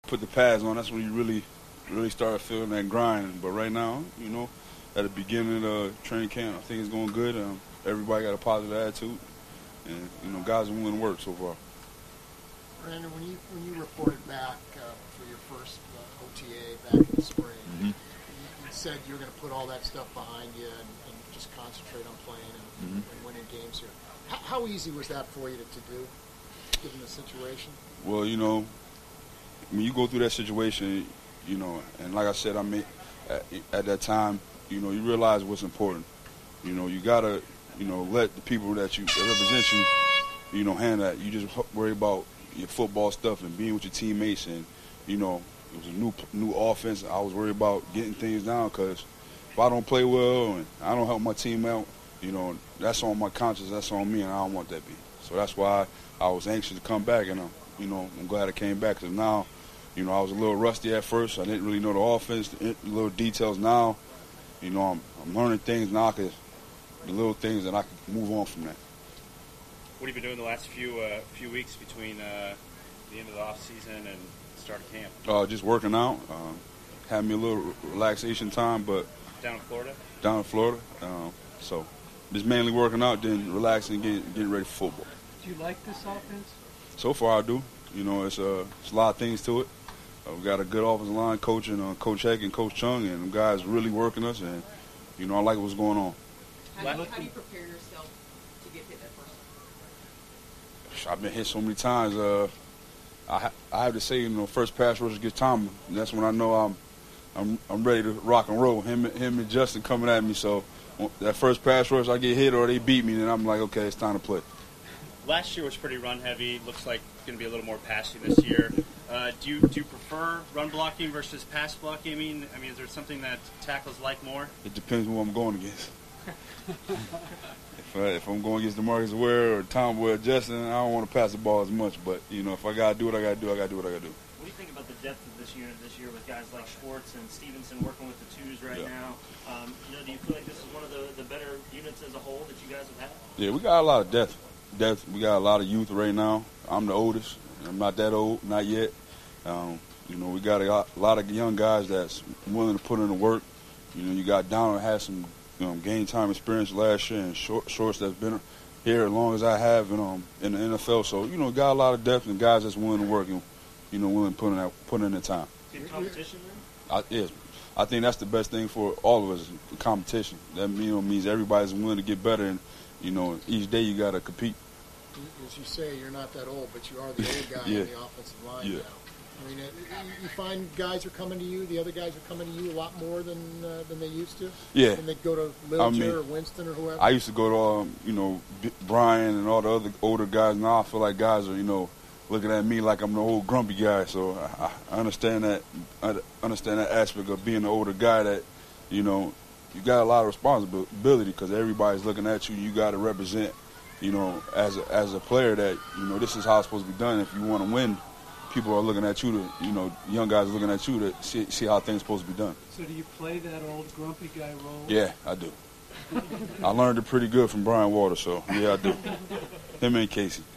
put the pads on, that's when you really start feeling that grind. But right now, at the beginning of training camp, I think it's going good. Everybody got a positive attitude, and guys are willing to work so far. Brandon, when you reported back for your first OTA back in the spring, you said you were going to put all that stuff behind you and just concentrate on playing and winning games here. How easy was that for you to do, given the situation? Well, when you go through that situation, and like I said, at that time, you realize what's important. You gotta, let the people that represent you, handle that. You just worry about your football stuff and being with your teammates, and it was a new offense. I was worried about getting things down because if I don't play well and I don't help my team out, that's on my conscience, that's on me, and I don't want that to be. So that's why I was anxious to come back, and I'm glad I came back because now, I was a little rusty at first. I didn't really know the offense, the little details. Now, I'm learning things now because the little things that I can move on from that. What have you been doing the last few weeks between the end of the off season and the start of camp? Just working out, having me a little relaxation time, but down in Florida. So just mainly working out, then relaxing, getting ready for football. Do you like this offense? So far, I do. It's a lot of things to it. We've got a good offensive line coach and Coach Heck and Coach Chung, and them guys really working us, and I like what's going on. How do you prepare yourself to get hit that first time? I've been hit so many times. I have to say, first pass rush gets time. That's when I know I'm ready to rock and roll. Him and Justin coming at me. So that first pass rush, I get hit or they beat me, then I'm like, okay, it's time to play. Last year was pretty run heavy. Looks like it's going to be a little more passing this year. Do you prefer run blocking versus pass blocking? I mean, is there something that tackles like more? It depends who I'm going against. If I'm going against DeMarcus Ware or Tom Boyd Justin, I don't want to pass the ball as much. But if I gotta do what I gotta do, I gotta do what I gotta do. What do you think about the depth of this unit this year with guys like Schwartz and Stevenson working with the twos right now? Do you feel like this is one of the better units as a whole that you guys have had? Yeah, we got a lot of depth. We got a lot of youth right now. I'm the oldest. I'm not that old, not yet. We got a lot of young guys that's willing to put in the work. You got Donald had some game time experience last year, and Shorts that's been here as long as I have in the NFL. So got a lot of depth and guys that's willing to work and willing to put in the time. Good competition, then? Yes, I think that's the best thing for all of us. The competition. That means everybody's willing to get better, and each day you got to compete. As you say, you're not that old, but you are the old guy yeah. on the offensive line yeah. now. You find guys are coming to you, the other guys are coming to you a lot more than they used to? Yeah. When they go to Littleton or Winston or whoever? I used to go to, Brian and all the other older guys. Now I feel like guys are, looking at me like I'm the old grumpy guy. So I understand that. I understand that aspect of being the older guy that, you got a lot of responsibility because everybody's looking at you. You got to represent, as a player that, this is how it's supposed to be done. If you want to win, people are looking at you to, young guys are looking at you to see how things are supposed to be done. So do you play that old grumpy guy role? Yeah, I do. I learned it pretty good from Brian Waters, so yeah, I do. Him and Casey.